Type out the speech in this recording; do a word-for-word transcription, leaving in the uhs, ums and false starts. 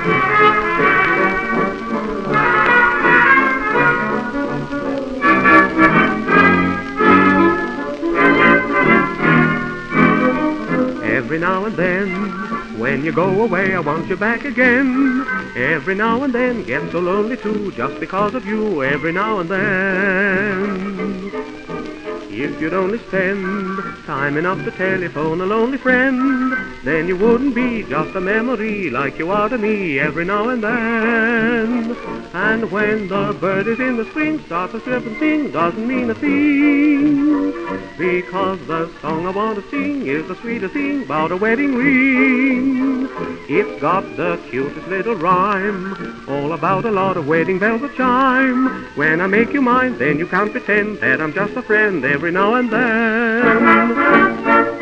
Every now and then, when you go away, I want you back again. Every now and then, get so lonely too, just because of you, every now and then. If you'd only spend time enough to telephone a lonely friend, then you wouldn't be just a memory like you are to me every now and then. And when the birdies in the spring start to chirp and sing, doesn't mean a thing, because the song I want to sing is the sweetest thing about a wedding ring. It's got the cutest little rhyme, all about a lot of wedding bells that chime. When I make you mine, then you can't pretend that I'm just a friend every now and then.